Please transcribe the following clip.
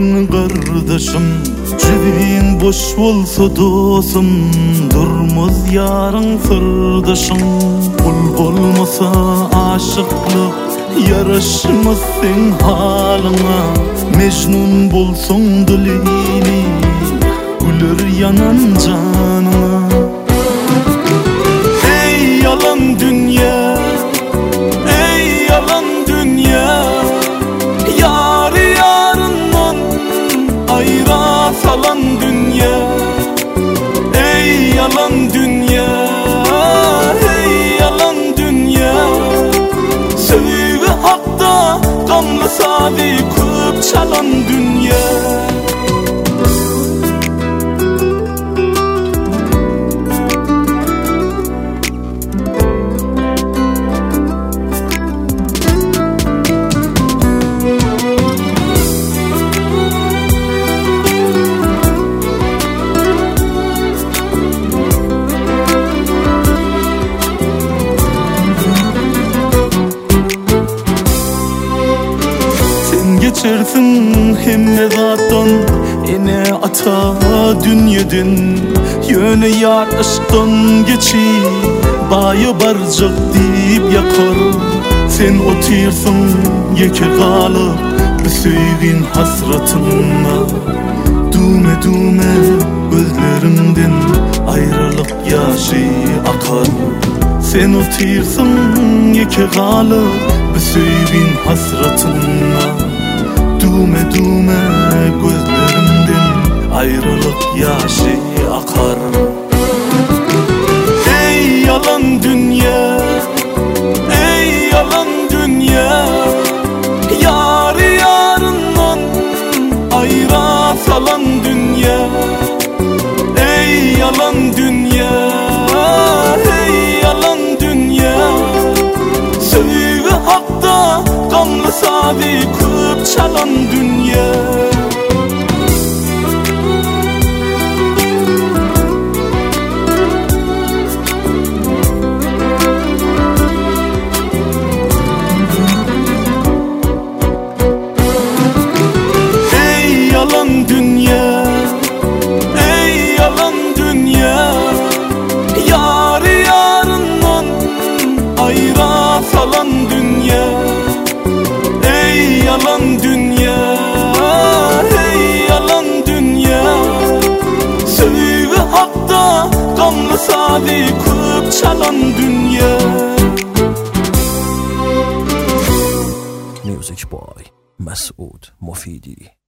kardeşim. Cübin boş bolsa dostum, durmaz yarın sırdaşım. Ul bolmasa aşıklık yaraşmaz sen halına. Mecnun bolsun dilini, güler yanan canına. Ey yalan dünya, ey yalan dünya, yarı yarından ayra salan dünya. Ey yalan dünya, ey yalan dünya, sevgi hakta gamlı sadi köp çalan dünya. Geçersin hemme zattan, ene ata dünyadan. Yöne yar aşktan geçi, bayı barcak deyip yakar. Sen otursun yeke kalıp, bir söygin hasratınla. Düme düme gözlerimden ayrılık yaşı akar. Sen otursun yeke kalıp, bir söygin hasratınla. Düme düme gözlerimden ayrılık yaşı akar. Ey yalan dünya, ey yalan dünya, yarı yarından ayra salan dünya. Ey yalan dünya, ey yalan dünya, sevgi hakta gamlı sadi köp çalan dünya. Ey yalan dünya, ey yalan dünya, yarı yarından ayra salan dünya. Ey yalan dünya, ey yalan dünya, sevgi hakta gamlı sadi köp çalan dünya. Music by Masoud Mofidi.